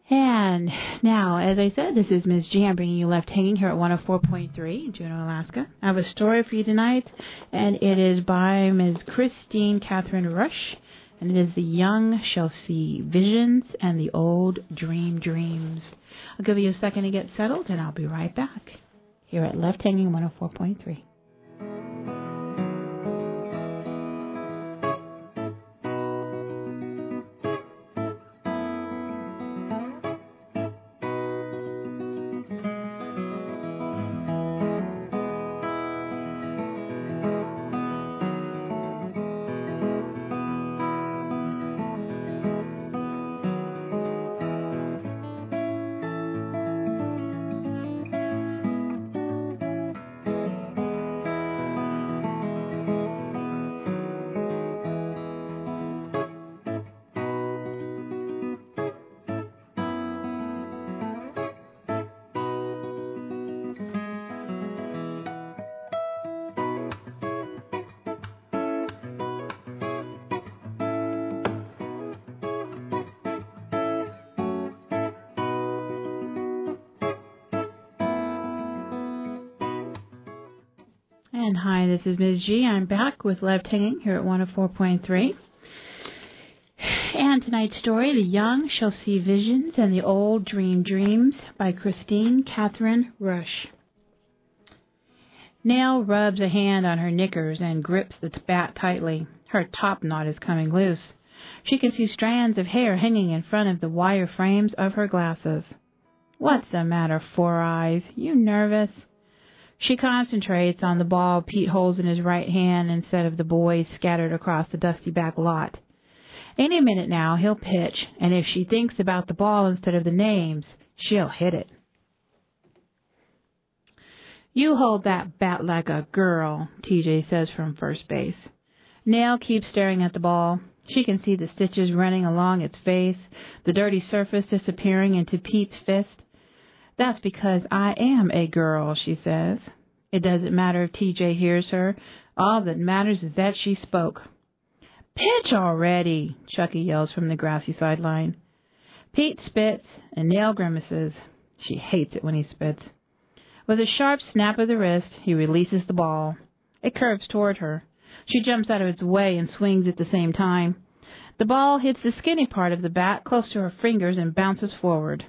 And now, as I said, this is Ms. G. I'm bringing you Left Hanging here at 104.3 in Juneau, Alaska. I have a story for you tonight, and it is by Ms. Christine Catherine Rush, and it is The Young Shall See Visions and the Old Dream Dreams. I'll give you a second to get settled, and I'll be right back here at Left Hanging 104.3. And hi, this is Ms. G. I'm back with Left Hanging here at 104.3. And tonight's story, The Young Shall See Visions and the Old Dream Dreams by Christine Catherine Rush. Nell rubs a hand on her knickers and grips the bat tightly. Her top knot is coming loose. She can see strands of hair hanging in front of the wire frames of her glasses. What's the matter, Four Eyes? You nervous? She concentrates on the ball Pete holds in his right hand instead of the boys scattered across the dusty back lot. Any minute now, he'll pitch, and if she thinks about the ball instead of the names, she'll hit it. You hold that bat like a girl, TJ says from first base. Nell keeps staring at the ball. She can see the stitches running along its face, the dirty surface disappearing into Pete's fist. That's because I am a girl, she says. It doesn't matter if TJ hears her. All that matters is that she spoke. Pitch already, Chucky yells from the grassy sideline. Pete spits and Nell grimaces. She hates it when he spits. With a sharp snap of the wrist, he releases the ball. It curves toward her. She jumps out of its way and swings at the same time. The ball hits the skinny part of the bat close to her fingers and bounces forward.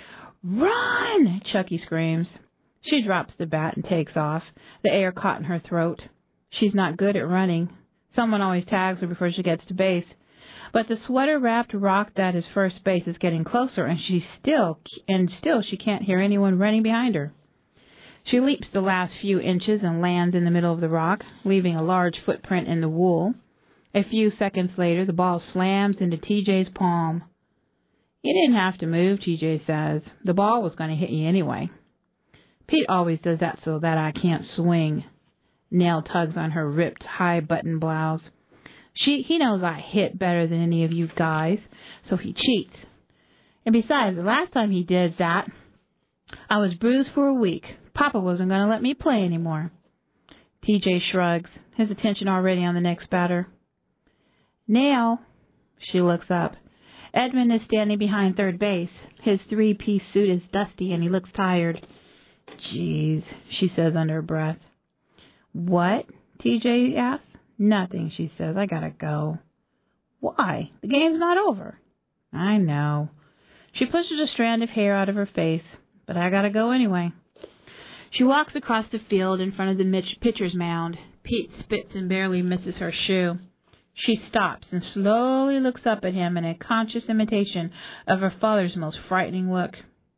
Run! Chucky screams. She drops the bat and takes off, the air caught in her throat. She's not good at running. Someone always tags her before she gets to base. But the sweater-wrapped rock that is first base is getting closer, and still she can't hear anyone running behind her. She leaps the last few inches and lands in the middle of the rock, leaving a large footprint in the wool. A few seconds later, the ball slams into TJ's palm. You didn't have to move, TJ says. The ball was going to hit you anyway. Pete always does that so that I can't swing. Nell tugs on her ripped, high-button blouse. He knows I hit better than any of you guys, so he cheats. And besides, the last time he did that, I was bruised for a week. Papa wasn't going to let me play anymore. TJ shrugs, his attention already on the next batter. Nell, she looks up. Edmund is standing behind third base. His three-piece suit is dusty, and he looks tired. Jeez, she says under her breath. What? TJ asks. Nothing, she says. I gotta go. Why? The game's not over. I know. She pushes a strand of hair out of her face, but I gotta go anyway. She walks across the field in front of the pitcher's mound. Pete spits and barely misses her shoe. She stops and slowly looks up at him in a conscious imitation of her father's most frightening look.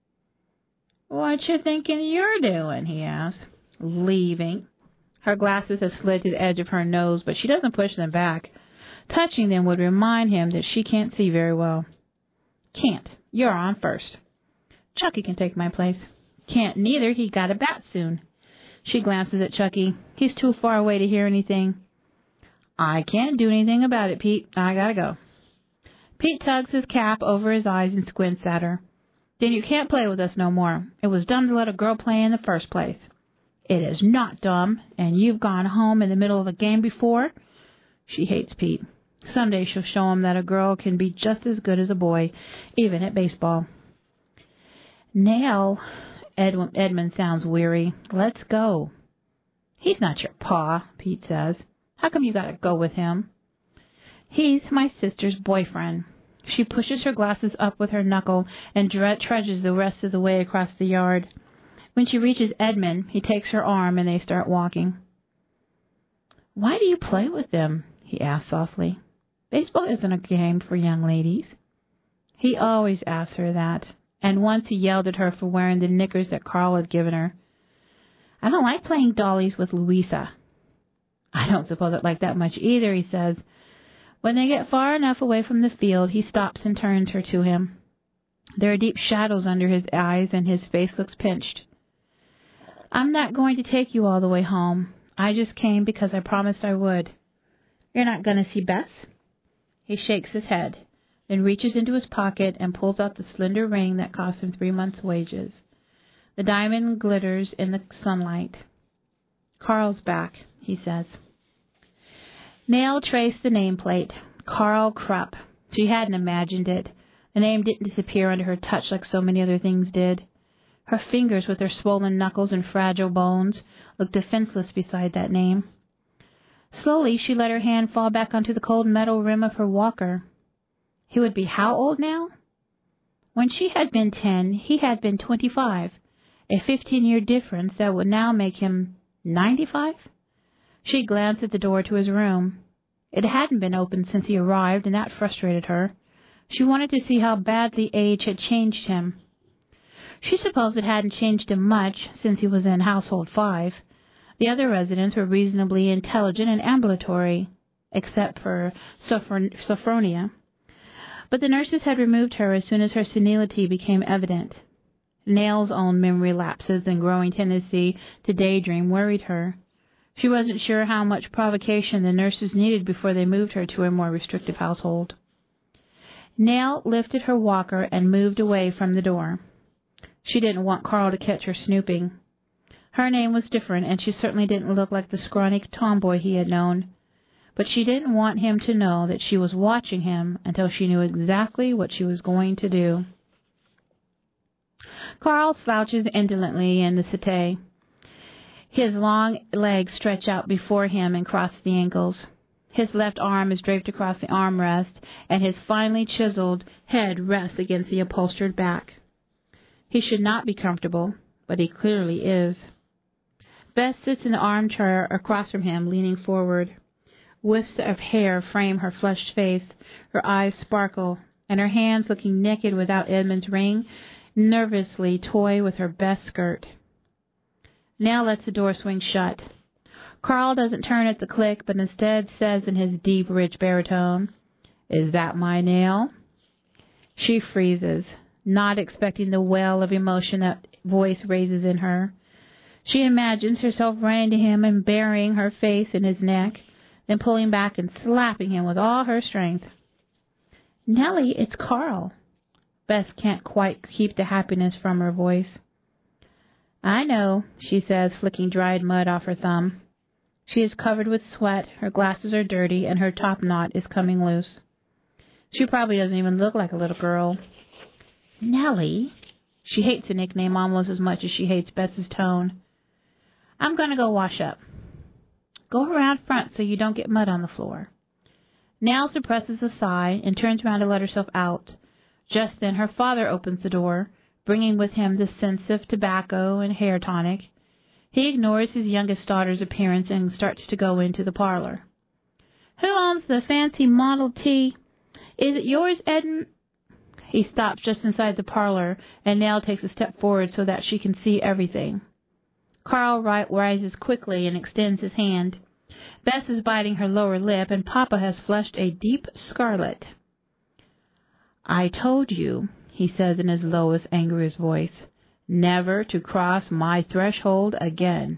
What you thinking you're doing? He asks. Leaving. Her glasses have slid to the edge of her nose, but she doesn't push them back. Touching them would remind him that she can't see very well. Can't. You're on first. Chucky can take my place. Can't neither. He got a bat soon. She glances at Chucky. He's too far away to hear anything. I can't do anything about it, Pete. I gotta go. Pete tugs his cap over his eyes and squints at her. Then you can't play with us no more. It was dumb to let a girl play in the first place. It is not dumb, and you've gone home in the middle of a game before. She hates Pete. Someday she'll show him that a girl can be just as good as a boy, even at baseball. Nell, Edmund sounds weary. Let's go. He's not your pa, Pete says. How come you gotta go with him? He's my sister's boyfriend. She pushes her glasses up with her knuckle and trudges the rest of the way across the yard. When she reaches Edmund, he takes her arm and they start walking. Why do you play with them? He asks softly. Baseball isn't a game for young ladies. He always asks her that, and once he yelled at her for wearing the knickers that Carl had given her. I don't like playing dollies with Louisa. I don't suppose I'd like that much either, he says. When they get far enough away from the field, he stops and turns her to him. There are deep shadows under his eyes, and his face looks pinched. I'm not going to take you all the way home. I just came because I promised I would. You're not going to see Bess? He shakes his head, then reaches into his pocket and pulls out the slender ring that cost him 3 months' wages. The diamond glitters in the sunlight. Carl's back, he says. Nell traced the nameplate. Carl Krupp. She hadn't imagined it. The name didn't disappear under her touch like so many other things did. Her fingers, with their swollen knuckles and fragile bones, looked defenseless beside that name. Slowly, she let her hand fall back onto the cold metal rim of her walker. He would be how old now? When she had been 10, he had been 25, a 15-year difference that would now make him 95? She glanced at the door to his room. It hadn't been opened since he arrived, and that frustrated her. She wanted to see how badly age had changed him. She supposed it hadn't changed him much since he was in Household 5. The other residents were reasonably intelligent and ambulatory, except for Sophronia. But the nurses had removed her as soon as her senility became evident. Nell's own memory lapses and growing tendency to daydream worried her. She wasn't sure how much provocation the nurses needed before they moved her to a more restrictive household. Nell lifted her walker and moved away from the door. She didn't want Carl to catch her snooping. Her name was different, and she certainly didn't look like the scrawny tomboy he had known. But she didn't want him to know that she was watching him until she knew exactly what she was going to do. Carl slouches indolently in the settee. His long legs stretch out before him and cross the ankles. His left arm is draped across the armrest, and his finely chiseled head rests against the upholstered back. He should not be comfortable, but he clearly is. Bess sits in the armchair across from him, leaning forward. Wisps of hair frame her flushed face, her eyes sparkle, and her hands, looking naked without Edmund's ring, nervously toy with her best skirt. Nell lets the door swing shut. Carl doesn't turn at the click, but instead says in his deep, rich baritone, "Is that my Nell?" She freezes, not expecting the well of emotion that voice raises in her. She imagines herself running to him and burying her face in his neck, then pulling back and slapping him with all her strength. "Nellie, it's Carl." Beth can't quite keep the happiness from her voice. "I know," she says, flicking dried mud off her thumb. She is covered with sweat, her glasses are dirty, and her top knot is coming loose. She probably doesn't even look like a little girl. "Nellie." She hates the nickname almost as much as she hates Beth's tone. "I'm going to go wash up." "Go around front so you don't get mud on the floor." Nell suppresses a sigh and turns around to let herself out. Just then her father opens the door, bringing with him the scents of tobacco and hair tonic. He ignores his youngest daughter's appearance and starts to go into the parlor. "Who owns the fancy Model T? Is it yours, Edmund?" He stops just inside the parlor, and Nell takes a step forward so that she can see everything. Carl rises quickly and extends his hand. Bess is biting her lower lip, and Papa has flushed a deep scarlet. "I told you," he says in his lowest, angriest voice, "never to cross my threshold again."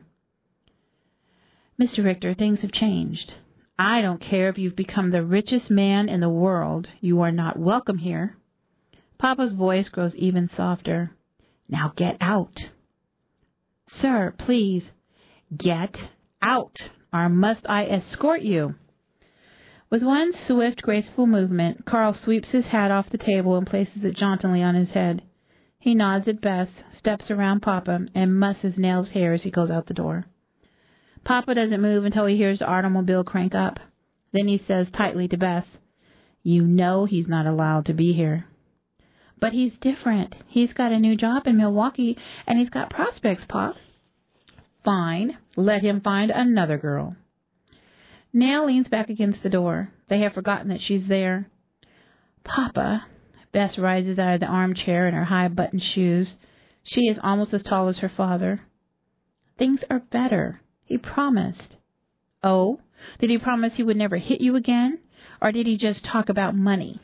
"Mr. Richter, things have changed. I don't care if you've become the richest man in the world. You are not welcome here." Papa's voice grows even softer. "Now get out." "Sir, please." "Get out, or must I escort you?" With one swift, graceful movement, Carl sweeps his hat off the table and places it jauntily on his head. He nods at Bess, steps around Papa, and musses Nell's hair as he goes out the door. Papa doesn't move until he hears the automobile crank up. Then he says tightly to Bess, "You know he's not allowed to be here." "But he's different. He's got a new job in Milwaukee, and he's got prospects, Pop." "Fine. Let him find another girl." Nell leans back against the door. They have forgotten that she's there. "Papa," Bess rises out of the armchair in her high-buttoned shoes. She is almost as tall as her father. "Things are better. He promised." "Oh? Did he promise he would never hit you again? Or did he just talk about money?"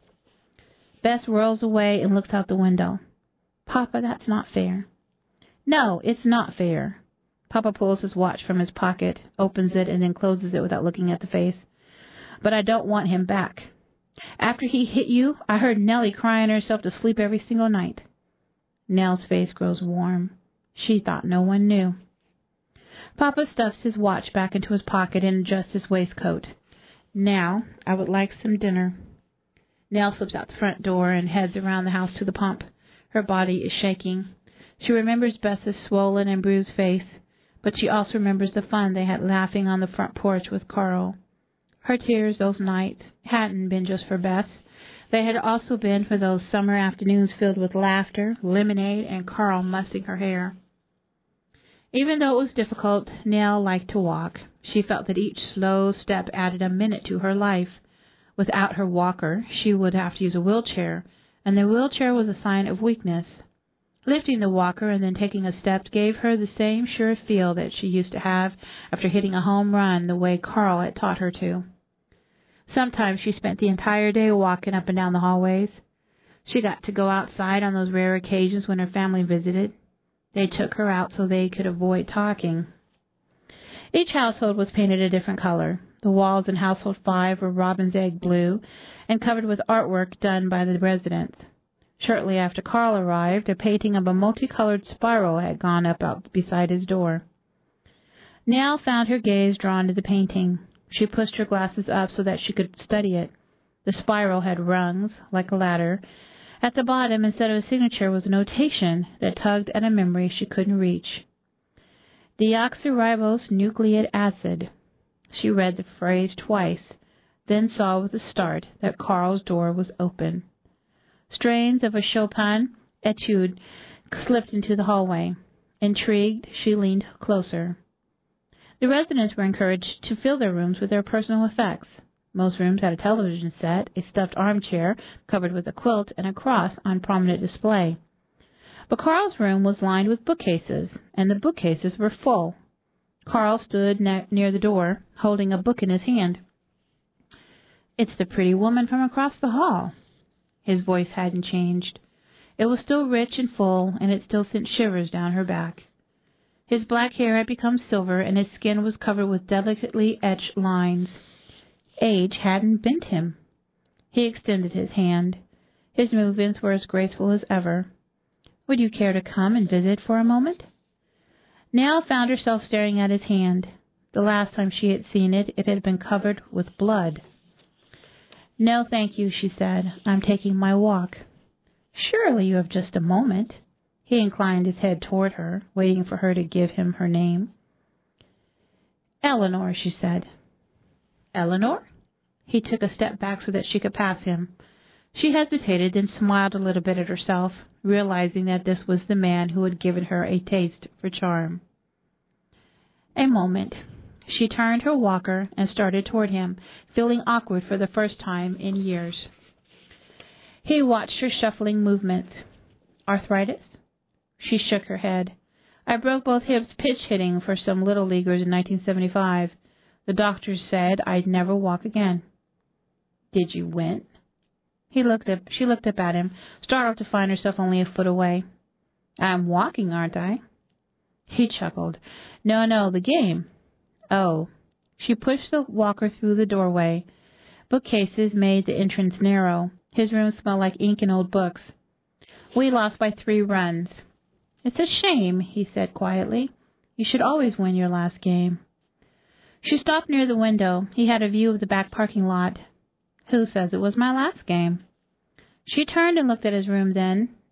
Bess whirls away and looks out the window. "Papa, that's not fair." "No, it's not fair." Papa pulls his watch from his pocket, opens it, and then closes it without looking at the face. "But I don't want him back. After he hit you, I heard Nellie crying herself to sleep every single night." Nell's face grows warm. She thought no one knew. Papa stuffs his watch back into his pocket and adjusts his waistcoat. "Now, I would like some dinner." Nell slips out the front door and heads around the house to the pump. Her body is shaking. She remembers Bess's swollen and bruised face, but she also remembers the fun they had laughing on the front porch with Carl. Her tears those nights hadn't been just for Bess. They had also been for those summer afternoons filled with laughter, lemonade, and Carl mussing her hair. Even though it was difficult, Nell liked to walk. She felt that each slow step added a minute to her life. Without her walker, she would have to use a wheelchair, and the wheelchair was a sign of weakness. Lifting the walker and then taking a step gave her the same sure feel that she used to have after hitting a home run the way Carl had taught her to. Sometimes she spent the entire day walking up and down the hallways. She got to go outside on those rare occasions when her family visited. They took her out so they could avoid talking. Each household was painted a different color. The walls in Household 5 were robin's egg blue and covered with artwork done by the residents. Shortly after Carl arrived, a painting of a multicolored spiral had gone up out beside his door. Nell found her gaze drawn to the painting. She pushed her glasses up so that she could study it. The spiral had rungs, like a ladder. At the bottom, instead of a signature, was a notation that tugged at a memory she couldn't reach. "Deoxyribose nucleic acid." She read the phrase twice, then saw with a start that Carl's door was open. Strains of a Chopin etude slipped into the hallway. Intrigued, she leaned closer. The residents were encouraged to fill their rooms with their personal effects. Most rooms had a television set, a stuffed armchair covered with a quilt, and a cross on prominent display. But Carl's room was lined with bookcases, and the bookcases were full. Carl stood near the door, holding a book in his hand. "It's the pretty woman from across the hall." His voice hadn't changed. It was still rich and full, and it still sent shivers down her back. His black hair had become silver, and his skin was covered with delicately etched lines. Age hadn't bent him. He extended his hand. His movements were as graceful as ever. "Would you care to come and visit for a moment?" Nell found herself staring at his hand. The last time she had seen it, it had been covered with blood. "No, thank you," she said. "I'm taking my walk." "Surely you have just a moment." He inclined his head toward her, waiting for her to give him her name. "Eleanor," she said. "Eleanor?" He took a step back so that she could pass him. She hesitated, then smiled a little bit at herself, realizing that this was the man who had given her a taste for charm. A moment. She turned her walker and started toward him, feeling awkward for the first time in years. He watched her shuffling movements. "Arthritis?" She shook her head. "I broke both hips pitch hitting for some little leaguers in 1975. The doctors said I'd never walk again." "Did you win?" She looked up at him, startled to find herself only a foot away. "I'm walking, aren't I?" He chuckled. No, the game." "Oh." She pushed the walker through the doorway. Bookcases made the entrance narrow. His room smelled like ink and old books. "We lost by 3 runs. "It's a shame," he said quietly. "You should always win your last game." She stopped near the window. He had a view of the back parking lot. "Who says it was my last game?" She turned and looked at his room then.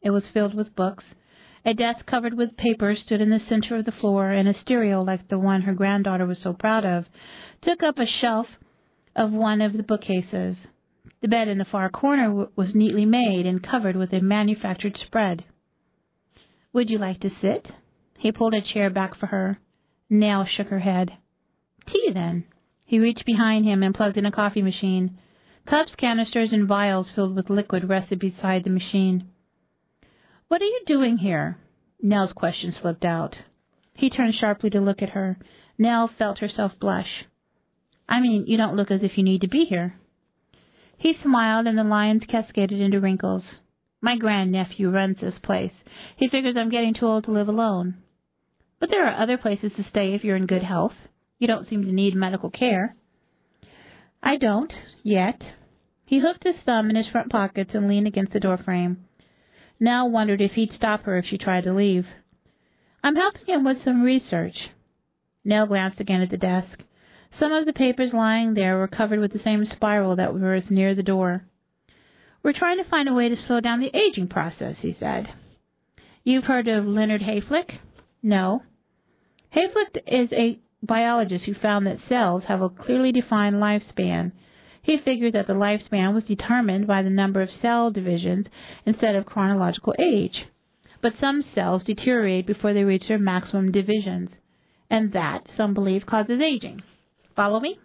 It was filled with books. A desk covered with papers stood in the center of the floor, and a stereo like the one her granddaughter was so proud of took up a shelf of one of the bookcases. The bed in the far corner was neatly made and covered with a manufactured spread. "Would you like to sit?" He pulled a chair back for her. Nell shook her head. "Tea, then." He reached behind him and plugged in a coffee machine. Cups, canisters, and vials filled with liquid rested beside the machine. "What are you doing here?" Nell's question slipped out. He turned sharply to look at her. Nell felt herself blush. "I mean, you don't look as if you need to be here." He smiled, and the lines cascaded into wrinkles. "My grandnephew runs this place. He figures I'm getting too old to live alone." "But there are other places to stay if you're in good health. You don't seem to need medical care." "I don't, yet." He hooked his thumb in his front pockets and leaned against the doorframe. Nell wondered if he'd stop her if she tried to leave. "I'm helping him with some research." Nell glanced again at the desk. Some of the papers lying there were covered with the same spiral that was near the door. "We're trying to find a way to slow down the aging process," he said. "You've heard of Leonard Hayflick?" "No." Hayflick is a biologist who found that cells have a clearly defined lifespan. He figured that the lifespan was determined by the number of cell divisions instead of chronological age. But some cells deteriorate before they reach their maximum divisions, and that, some believe, causes aging. Follow me?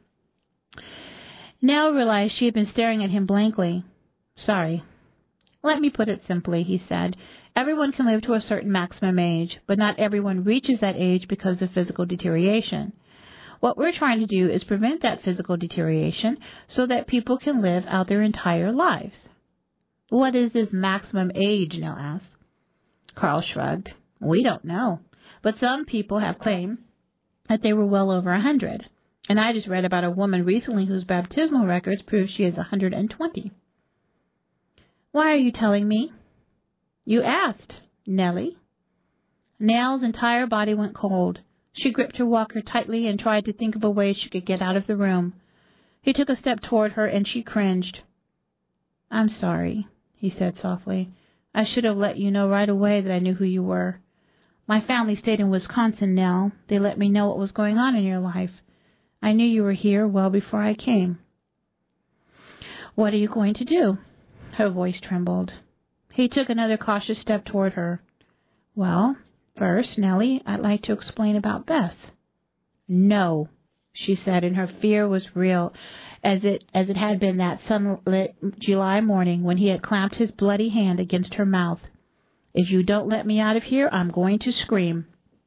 Nell realized she had been staring at him blankly. "Sorry." "Let me put it simply," he said. "Everyone can live to a certain maximum age, but not everyone reaches that age because of physical deterioration. What we're trying to do is prevent that physical deterioration so that people can live out their entire lives." "What is this maximum age?" Nell asked. Carl shrugged. "We don't know, but some people have claimed that they were well over 100. And I just read about a woman recently whose baptismal records prove she is 120. "Why are you telling me?" "You asked, Nellie." Nell's entire body went cold. She gripped her walker tightly and tried to think of a way she could get out of the room. He took a step toward her, and she cringed. "I'm sorry," he said softly. "I should have let you know right away that I knew who you were. My family stayed in Wisconsin, Nell. They let me know what was going on in your life. I knew you were here well before I came." "What are you going to do?" Her voice trembled. He took another cautious step toward her. "Well, first, Nellie, I'd like to explain about Beth." "No," she said, and her fear was real, as it had been that sunlit July morning when he had clamped his bloody hand against her mouth. "If you don't let me out of here, I'm going to scream."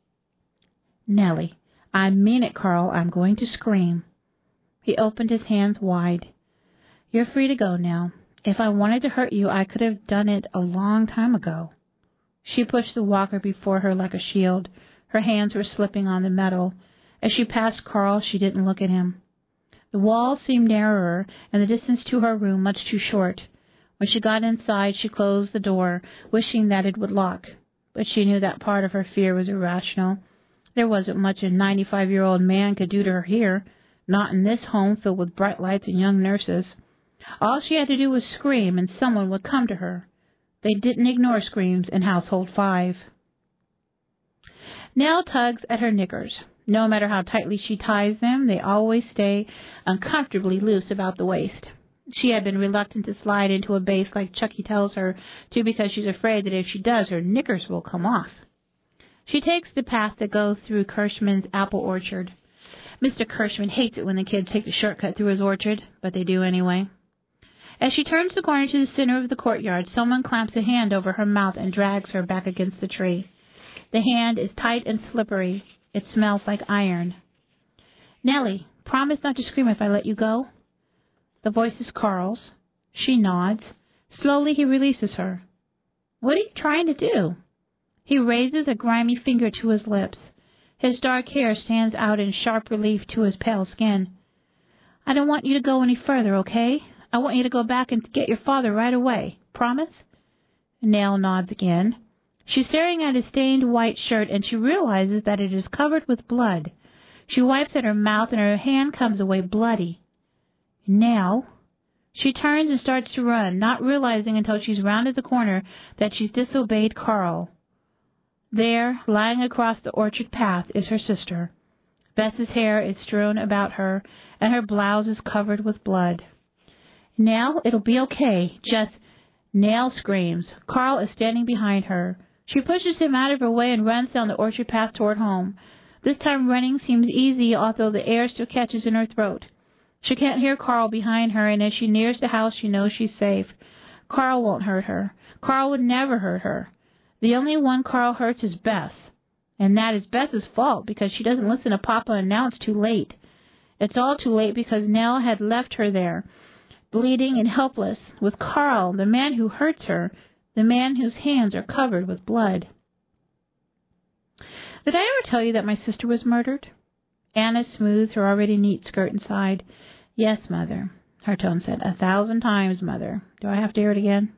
"Nellie, I mean it, Carl. I'm going to scream." He opened his hands wide. "You're free to go now. If I wanted to hurt you, I could have done it a long time ago." She pushed the walker before her like a shield. Her hands were slipping on the metal. As she passed Carl, she didn't look at him. The wall seemed narrower, and the distance to her room much too short. When she got inside, she closed the door, wishing that it would lock. But she knew that part of her fear was irrational. There wasn't much a 95-year-old man could do to her here, not in this home filled with bright lights and young nurses. All she had to do was scream, and someone would come to her. They didn't ignore screams in Household 5. Nell tugs at her knickers. No matter how tightly she ties them, they always stay uncomfortably loose about the waist. She had been reluctant to slide into a base like Chucky tells her to because she's afraid that if she does, her knickers will come off. She takes the path that goes through Kirschman's apple orchard. Mr. Kirschman hates it when the kids take the shortcut through his orchard, but they do anyway. As she turns the corner to the center of the courtyard, someone clamps a hand over her mouth and drags her back against the tree. The hand is tight and slippery. It smells like iron. "Nellie, promise not to scream if I let you go." The voice is Carl's. She nods. Slowly he releases her. "What are you trying to do?" He raises a grimy finger to his lips. His dark hair stands out in sharp relief to his pale skin. "I don't want you to go any further, okay? I want you to go back and get your father right away. Promise?" Nell nods again. She's staring at his stained white shirt, and she realizes that it is covered with blood. She wipes at her mouth, and her hand comes away bloody. "Nell." She turns and starts to run, not realizing until she's rounded the corner that she's disobeyed Carl. There, lying across the orchard path, is her sister. Bess's hair is strewn about her, and her blouse is covered with blood. Nell, it'll be okay. Just... Nell screams. Carl is standing behind her. She pushes him out of her way and runs down the orchard path toward home. This time running seems easy, although the air still catches in her throat. She can't hear Carl behind her, and as she nears the house, she knows she's safe. Carl won't hurt her. Carl would never hurt her. The only one Carl hurts is Bess. And that is Bess's fault, because she doesn't listen to Papa, and now it's too late. It's all too late because Nell had left her there, bleeding and helpless, with Carl, the man who hurts her, the man whose hands are covered with blood. Did I ever tell you that my sister was murdered? Anna smoothed her already neat skirt and sighed. Yes, Mother, her tone said. 1,000 times, Mother. Do I have to hear it again?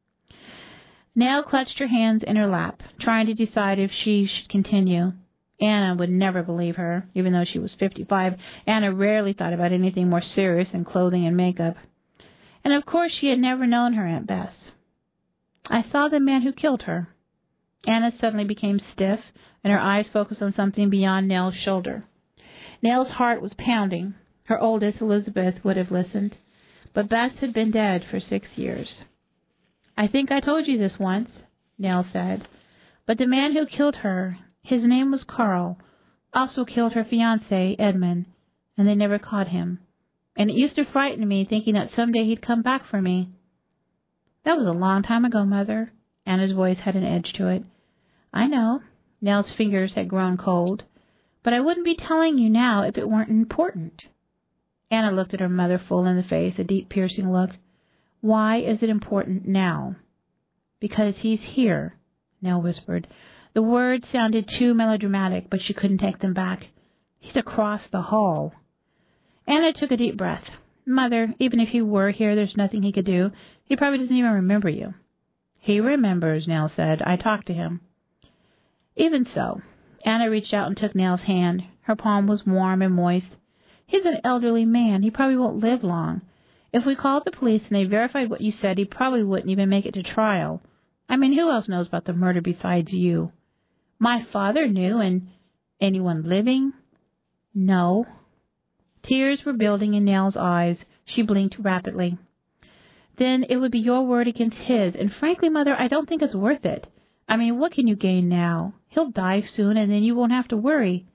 Nell clutched her hands in her lap, trying to decide if she should continue. Anna would never believe her. Even though she was 55, Anna rarely thought about anything more serious than clothing and makeup. And of course she had never known her Aunt Bess. I saw the man who killed her. Anna suddenly became stiff, and her eyes focused on something beyond Nell's shoulder. Nell's heart was pounding. Her oldest, Elizabeth, would have listened, but Bess had been dead for 6 years. I think I told you this once, Nell said, but the man who killed her, his name was Carl, also killed her fiancé, Edmund, and they never caught him. And it used to frighten me, thinking that someday he'd come back for me. That was a long time ago, Mother. Anna's voice had an edge to it. I know. Nell's fingers had grown cold. But I wouldn't be telling you now if it weren't important. Anna looked at her mother full in the face, a deep, piercing look. Why is it important now? Because he's here, Nell whispered. The words sounded too melodramatic, but she couldn't take them back. He's across the hall. Anna took a deep breath. Mother, even if he were here, there's nothing he could do. He probably doesn't even remember you. He remembers, Nell said. I talked to him. Even so, Anna reached out and took Nell's hand. Her palm was warm and moist. He's an elderly man. He probably won't live long. If we called the police and they verified what you said, he probably wouldn't even make it to trial. I mean, who else knows about the murder besides you? My father knew, and anyone living? No. Tears were building in Nell's eyes. She blinked rapidly. Then it would be your word against his, and frankly, Mother, I don't think it's worth it. I mean, what can you gain now? He'll die soon, and then you won't have to worry.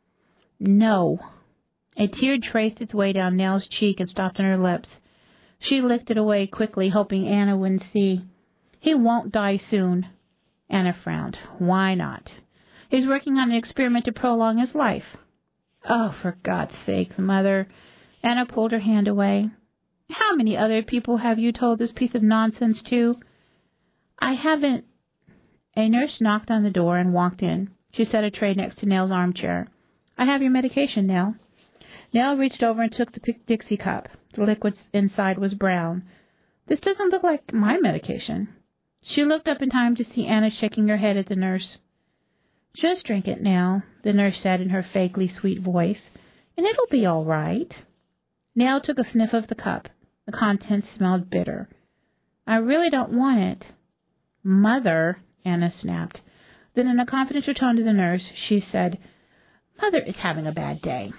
No. A tear traced its way down Nell's cheek and stopped on her lips. She licked it away quickly, hoping Anna wouldn't see. He won't die soon. Anna frowned. Why not? He's working on an experiment to prolong his life. Oh, for God's sake, Mother. Anna pulled her hand away. How many other people have you told this piece of nonsense to? I haven't. A nurse knocked on the door and walked in. She set a tray next to Nell's armchair. I have your medication, Nell. Nell reached over and took the Dixie cup. The liquid inside was brown. This doesn't look like my medication. She looked up in time to see Anna shaking her head at the nurse. Just drink it now, the nurse said in her fakely sweet voice, and it'll be all right. Nell took a sniff of the cup. The contents smelled bitter. I really don't want it. Mother, Anna snapped. Then in a confidential tone to the nurse, she said, Mother is having a bad day.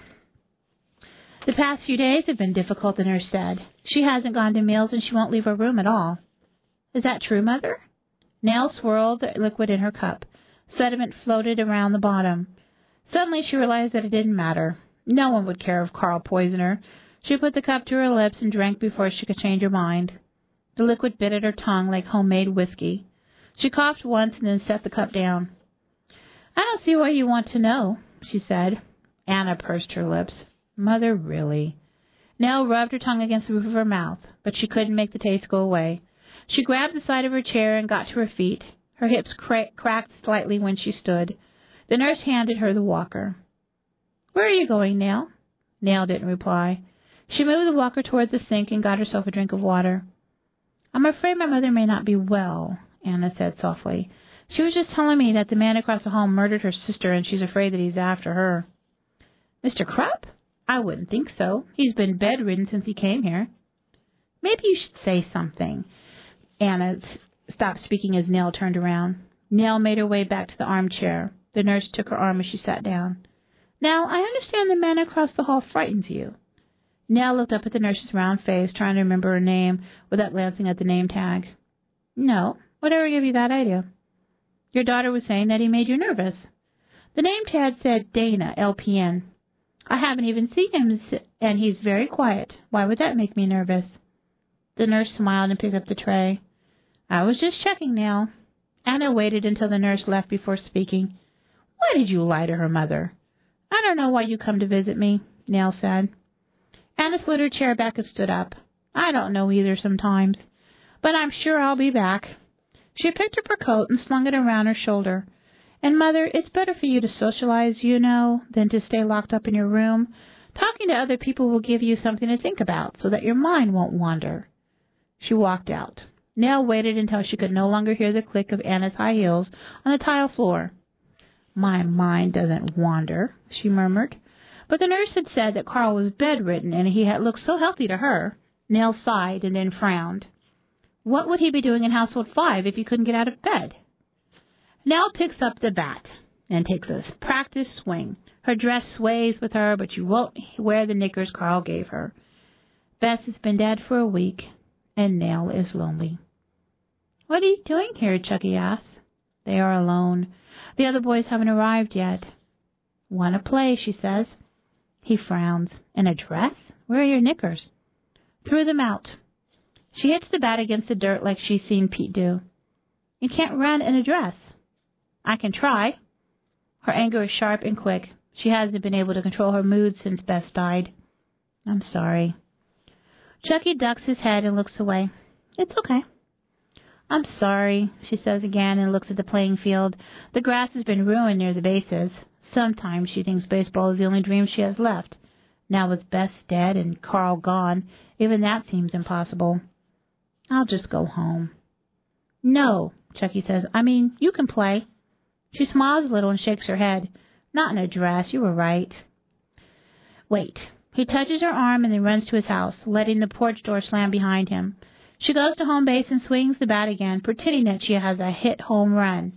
The past few days have been difficult, the nurse said. She hasn't gone to meals and she won't leave her room at all. Is that true, Mother? Nell swirled the liquid in her cup. Sediment floated around the bottom. Suddenly she realized that it didn't matter. No one would care if Carl poisoned her. She put the cup to her lips and drank before she could change her mind. The liquid bit at her tongue like homemade whiskey. She coughed once and then set the cup down. I don't see why you want to know, she said. Anna pursed her lips. Mother, really? Nell rubbed her tongue against the roof of her mouth, but she couldn't make the taste go away. She grabbed the side of her chair and got to her feet. Her hips cracked slightly when she stood. The nurse handed her the walker. Where are you going, Nell? Nell didn't reply. She moved the walker toward the sink and got herself a drink of water. I'm afraid my mother may not be well, Anna said softly. She was just telling me that the man across the hall murdered her sister, and she's afraid that he's after her. Mr. Krupp? I wouldn't think so. He's been bedridden since he came here. Maybe you should say something. Anna stopped speaking as Nell turned around. Nell made her way back to the armchair. The nurse took her arm as she sat down. Now, I understand the man across the hall frightens you. Nell looked up at the nurse's round face, trying to remember her name without glancing at the name tag. No, whatever gave you that idea? Your daughter was saying that he made you nervous. The name tag said Dana, LPN. I haven't even seen him, and he's very quiet. Why would that make me nervous? The nurse smiled and picked up the tray. I was just checking, Nell. Anna waited until the nurse left before speaking. Why did you lie to her mother? I don't know why you come to visit me, Nell said. Anna slid her chair back and stood up. I don't know either sometimes, but I'm sure I'll be back. She picked up her coat and slung it around her shoulder. And, Mother, it's better for you to socialize, you know, than to stay locked up in your room. Talking to other people will give you something to think about so that your mind won't wander. She walked out. Nell waited until she could no longer hear the click of Anna's high heels on the tile floor. My mind doesn't wander, she murmured. But the nurse had said that Carl was bedridden and he had looked so healthy to her. Nell sighed and then frowned. What would he be doing in Household 5 if he couldn't get out of bed? Nell picks up the bat and takes a practice swing. Her dress sways with her, but she won't wear the knickers Carl gave her. Bess has been dead for a week, and Nell is lonely. What are you doing here? Chucky asks. They are alone. The other boys haven't arrived yet. Want to play, she says. He frowns. In a dress? Where are your knickers? Threw them out. She hits the bat against the dirt like she's seen Pete do. You can't run in a dress. I can try. Her anger is sharp and quick. She hasn't been able to control her mood since Bess died. I'm sorry. Chucky ducks his head and looks away. It's okay. I'm sorry, she says again and looks at the playing field. The grass has been ruined near the bases. Sometimes she thinks baseball is the only dream she has left. Now with Bess dead and Carl gone, even that seems impossible. I'll just go home. No, Chucky says. I mean, you can play. She smiles a little and shakes her head. Not in a dress, you were right. Wait. He touches her arm and then runs to his house, letting the porch door slam behind him. She goes to home base and swings the bat again, pretending that she has a hit home run.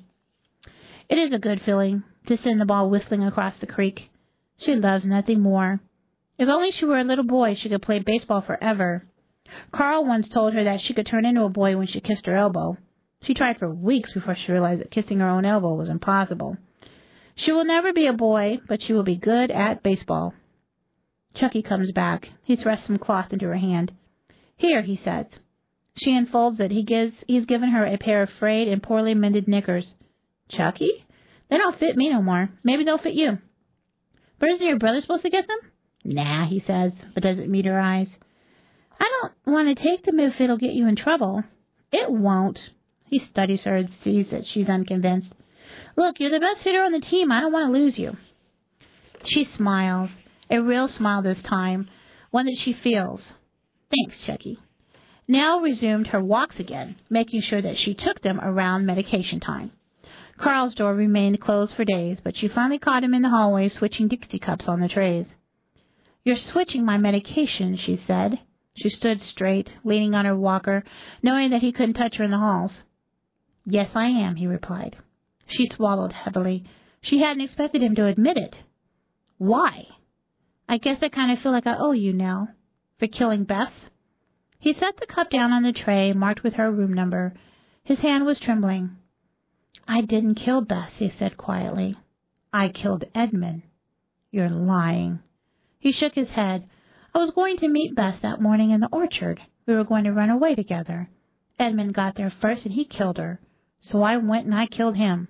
It is a good feeling to send the ball whistling across the creek. She loves nothing more. If only she were a little boy, she could play baseball forever. Carl once told her that she could turn into a boy when she kissed her elbow. She tried for weeks before she realized that kissing her own elbow was impossible. She will never be a boy, but she will be good at baseball. Chucky comes back. He thrusts some cloth into her hand. Here, he says. She unfolds it. He's given her a pair of frayed and poorly mended knickers. Chucky? They don't fit me no more. Maybe they'll fit you. But isn't your brother supposed to get them? Nah, he says, but doesn't meet her eyes. I don't want to take them if it'll get you in trouble. It won't. He studies her and sees that she's unconvinced. Look, you're the best hitter on the team. I don't want to lose you. She smiles, a real smile this time, one that she feels. Thanks, Chucky. Nell resumed her walks again, making sure that she took them around medication time. Carl's door remained closed for days, but she finally caught him in the hallway switching Dixie cups on the trays. You're switching my medication, she said. She stood straight, leaning on her walker, knowing that he couldn't touch her in the halls. Yes, I am, he replied. She swallowed heavily. She hadn't expected him to admit it. Why? I guess I kind of feel like I owe you, Nell. For killing Bess? He set the cup down on the tray, marked with her room number. His hand was trembling. I didn't kill Bess, he said quietly. I killed Edmund. You're lying. He shook his head. I was going to meet Bess that morning in the orchard. We were going to run away together. Edmund got there first and he killed her. So I went and I killed him.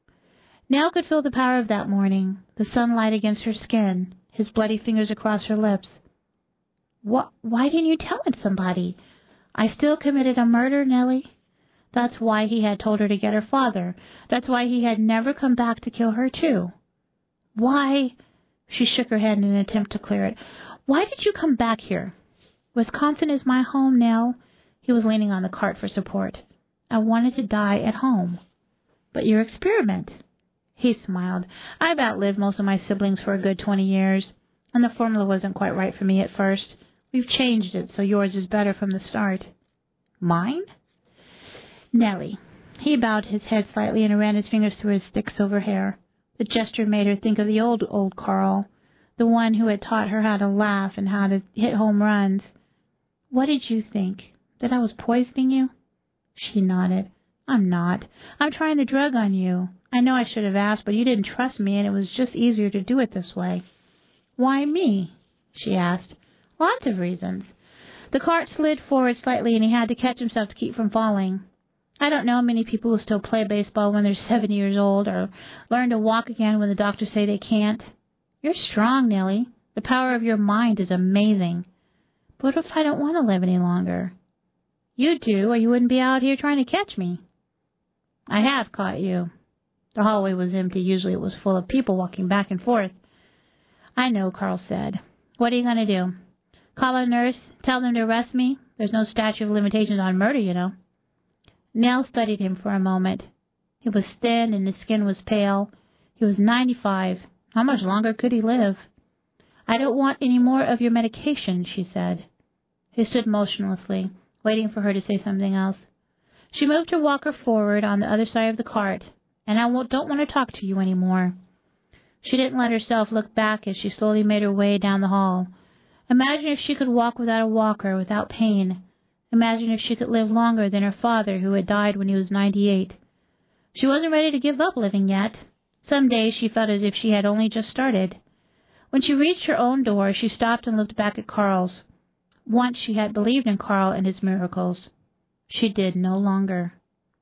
Nell could feel the power of that morning, the sunlight against her skin, his bloody fingers across her lips. Why didn't you tell somebody? I still committed a murder, Nellie. That's why he had told her to get her father. That's why he had never come back to kill her, too. Why? She shook her head in an attempt to clear it. Why did you come back here? Wisconsin is my home, Nell. He was leaning on the cart for support. I wanted to die at home. But your experiment. He smiled. I've outlived most of my siblings for a good 20 years, and the formula wasn't quite right for me at first. We've changed it so yours is better from the start. Mine? Nellie. He bowed his head slightly and ran his fingers through his thick silver hair. The gesture made her think of the old Carl, the one who had taught her how to laugh and how to hit home runs. What did you think? That I was poisoning you? She nodded. I'm not. I'm trying the drug on you. I know I should have asked, but you didn't trust me, and it was just easier to do it this way. Why me? She asked. Lots of reasons. The cart slid forward slightly, and he had to catch himself to keep from falling. I don't know many people who still play baseball when they're 7 years old, or learn to walk again when the doctors say they can't. You're strong, Nellie. The power of your mind is amazing. But what if I don't want to live any longer? You do, or you wouldn't be out here trying to catch me. I have caught you. The hallway was empty. Usually it was full of people walking back and forth. I know, Carl said. What are you going to do? Call a nurse? Tell them to arrest me? There's no statute of limitations on murder, you know. Nell studied him for a moment. He was thin and his skin was pale. He was 95. How much longer could he live? I don't want any more of your medication, she said. He stood motionlessly, waiting for her to say something else. She moved her walker forward on the other side of the cart, and I don't want to talk to you any more. She didn't let herself look back as she slowly made her way down the hall. Imagine if she could walk without a walker, without pain. Imagine if she could live longer than her father, who had died when he was 98. She wasn't ready to give up living yet. Some days she felt as if she had only just started. When she reached her own door, she stopped and looked back at Carl's. Once she had believed in Carl and his miracles. She did no longer.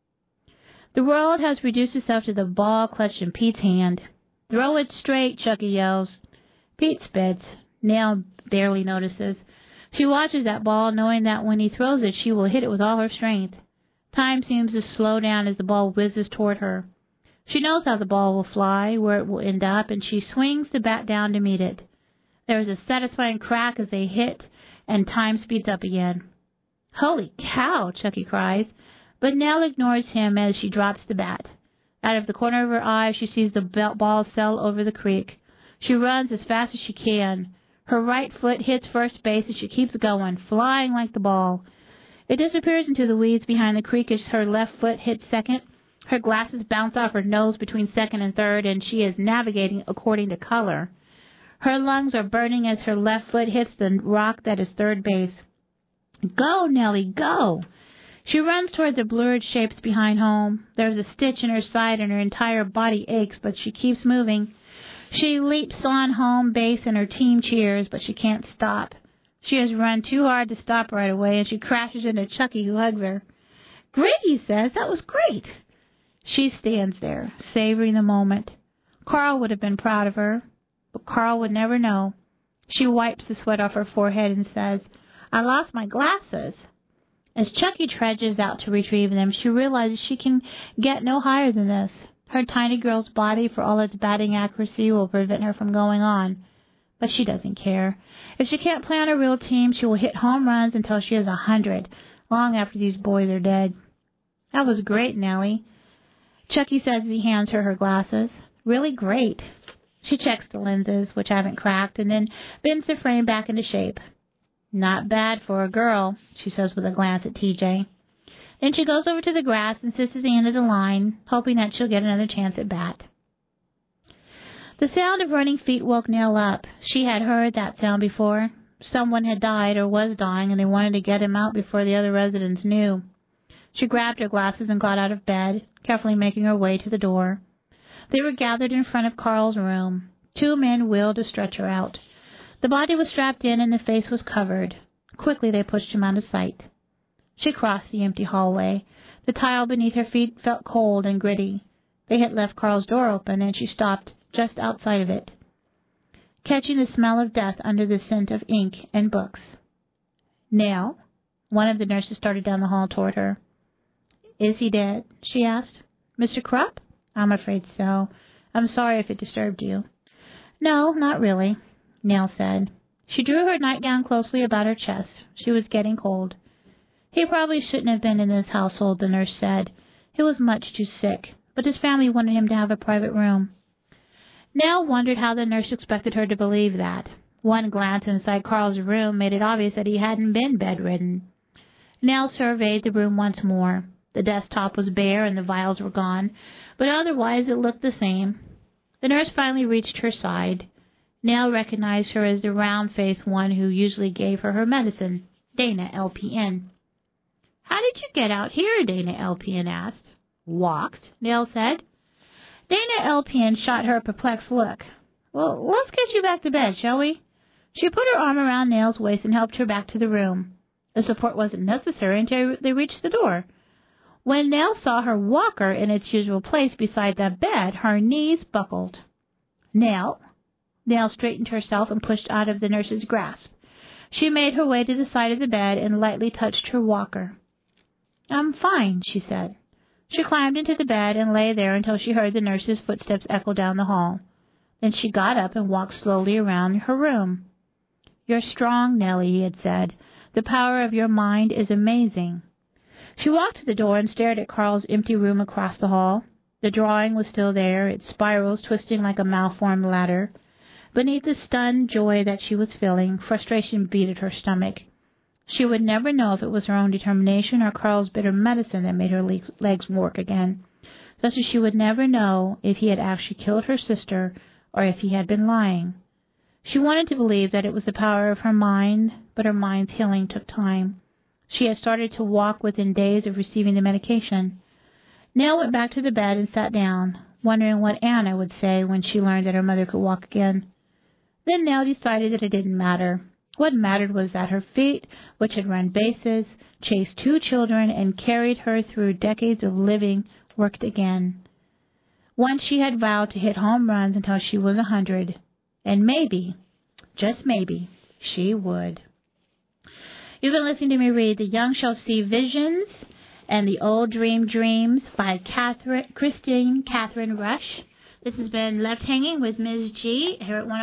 The world has reduced itself to the ball clutched in Pete's hand. Throw it straight, Chucky yells. Pete spits. Nell barely notices. She watches that ball, knowing that when he throws it, she will hit it with all her strength. Time seems to slow down as the ball whizzes toward her. She knows how the ball will fly, where it will end up, and she swings the bat down to meet it. There is a satisfying crack as they hit, and time speeds up again. Holy cow, Chucky cries, but Nell ignores him as she drops the bat. Out of the corner of her eye, she sees the ball sail over the creek. She runs as fast as she can. Her right foot hits first base as she keeps going, flying like the ball. It disappears into the weeds behind the creek as her left foot hits second. Her glasses bounce off her nose between second and third, and she is navigating according to color. Her lungs are burning as her left foot hits the rock that is third base. Go, Nellie, go! She runs toward the blurred shapes behind home. There's a stitch in her side and her entire body aches, but she keeps moving. She leaps on home base and her team cheers, but she can't stop. She has run too hard to stop right away, and she crashes into Chucky, who hugs her. Great, he says. That was great. She stands there, savoring the moment. Carl would have been proud of her, but Carl would never know. She wipes the sweat off her forehead and says, I lost my glasses. As Chucky trudges out to retrieve them, she realizes she can get no higher than this. Her tiny girl's body, for all its batting accuracy, will prevent her from going on. But she doesn't care. If she can't play on a real team, she will hit home runs until she is 100, long after these boys are dead. That was great, Nellie. Chucky says as he hands her glasses. Really great. She checks the lenses, which haven't cracked, and then bends the frame back into shape. Not bad for a girl, she says with a glance at TJ. Then she goes over to the grass and sits at the end of the line, hoping that she'll get another chance at bat. The sound of running feet woke Nell up. She had heard that sound before. Someone had died or was dying, and they wanted to get him out before the other residents knew. She grabbed her glasses and got out of bed, carefully making her way to the door. They were gathered in front of Carl's room. 2 men wheeled a stretcher out. The body was strapped in and the face was covered. Quickly they pushed him out of sight. She crossed the empty hallway. The tile beneath her feet felt cold and gritty. They had left Carl's door open, and she stopped just outside of it, catching the smell of death under the scent of ink and books. Nell? One of the nurses started down the hall toward her. Is he dead? She asked. Mr. Krupp? I'm afraid so. I'm sorry if it disturbed you. No, not really, Nell said. She drew her nightgown closely about her chest. She was getting cold. He probably shouldn't have been in this household, the nurse said. He was much too sick, but his family wanted him to have a private room. Nell wondered how the nurse expected her to believe that. One glance inside Carl's room made it obvious that he hadn't been bedridden. Nell surveyed the room once more. The desktop was bare and the vials were gone, but otherwise it looked the same. The nurse finally reached her side. Nell recognized her as the round-faced one who usually gave her medicine, Dana, LPN. "How did you get out here?" Dana, LPN asked. "Walked," Nell said. Dana, LPN shot her a perplexed look. "Well, let's get you back to bed, shall we?" She put her arm around Nell's waist and helped her back to the room. The support wasn't necessary until they reached the door. When Nell saw her walker in its usual place beside the bed, her knees buckled. Nell straightened herself and pushed out of the nurse's grasp. She made her way to the side of the bed and lightly touched her walker. "I'm fine," she said. She climbed into the bed and lay there until she heard the nurse's footsteps echo down the hall. Then she got up and walked slowly around her room. "You're strong, Nellie," he had said. "The power of your mind is amazing." She walked to the door and stared at Carl's empty room across the hall. The drawing was still there, its spirals twisting like a malformed ladder. Beneath the stunned joy that she was feeling, frustration beat at her stomach. She would never know if it was her own determination or Carl's bitter medicine that made her legs work again. Just as she would never know if he had actually killed her sister or if he had been lying. She wanted to believe that it was the power of her mind, but her mind's healing took time. She had started to walk within days of receiving the medication. Nell went back to the bed and sat down, wondering what Anna would say when she learned that her mother could walk again. Then Nell decided that it didn't matter. What mattered was that her feet, which had run bases, chased 2 children, and carried her through decades of living, worked again. Once she had vowed to hit home runs until she was 100. And maybe, just maybe, she would. You've been listening to me read The Young Shall See Visions and The Old Dream Dreams by Christine Catherine Rush. This has been Left Hanging with Ms. G here at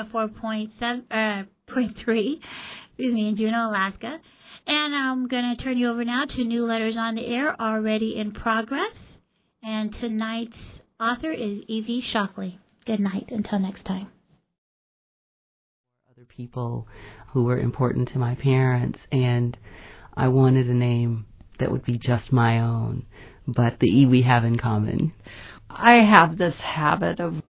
104.3, in Juneau, Alaska. And I'm going to turn you over now to New Letters on the Air, already in progress. And tonight's author is Evie Shockley. Good night. Until next time. Other people who were important to my parents, and I wanted a name that would be just my own, but the E we have in common. I have this habit of